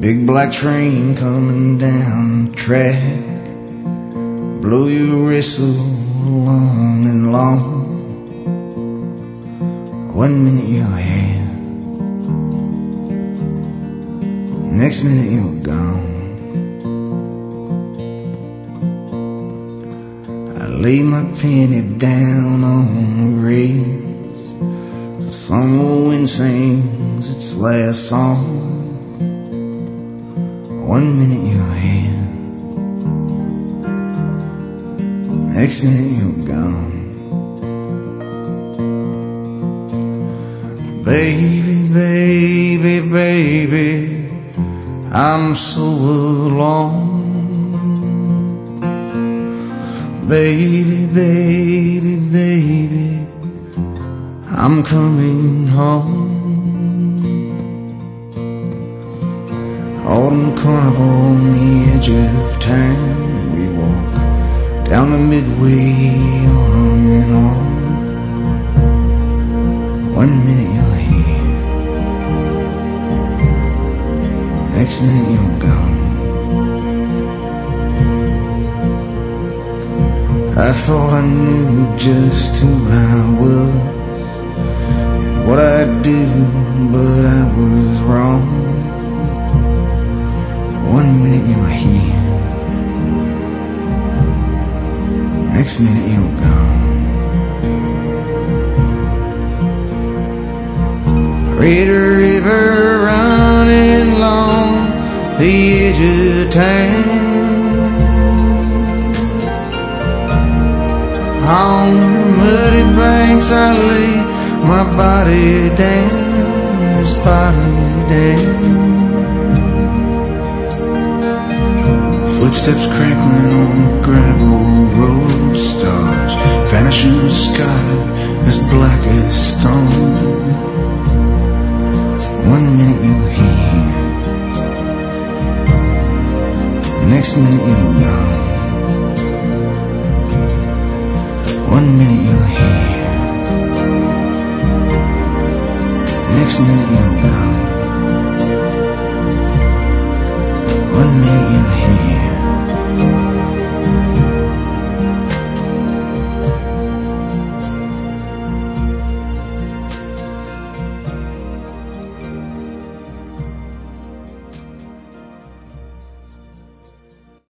Big black train coming down the track, blow your whistle long and long. 1 minute you're here, next minute you're gone. I lay my penny down on the rails, the summer wind sings its last song. 1 minute you're here, next minute you're gone. Baby, baby, baby, I'm so alone. Baby, baby, baby, I'm coming home. Autumn carnival on the edge of town, we walk down the midway arm in arm. 1 minute you're here, next minute you're gone. I thought I knew just who I was and what I'd do, but I was wrong. 1 minute you're here, next minute you're gone. Red river running along the edge of town, on muddy banks I lay my body down, this body down. Footsteps crackling on the gravel road, stars vanish in the sky as black as stone. 1 minute you're here, next minute you're gone. 1 minute you're here, next minute you're gone. 1 minute you're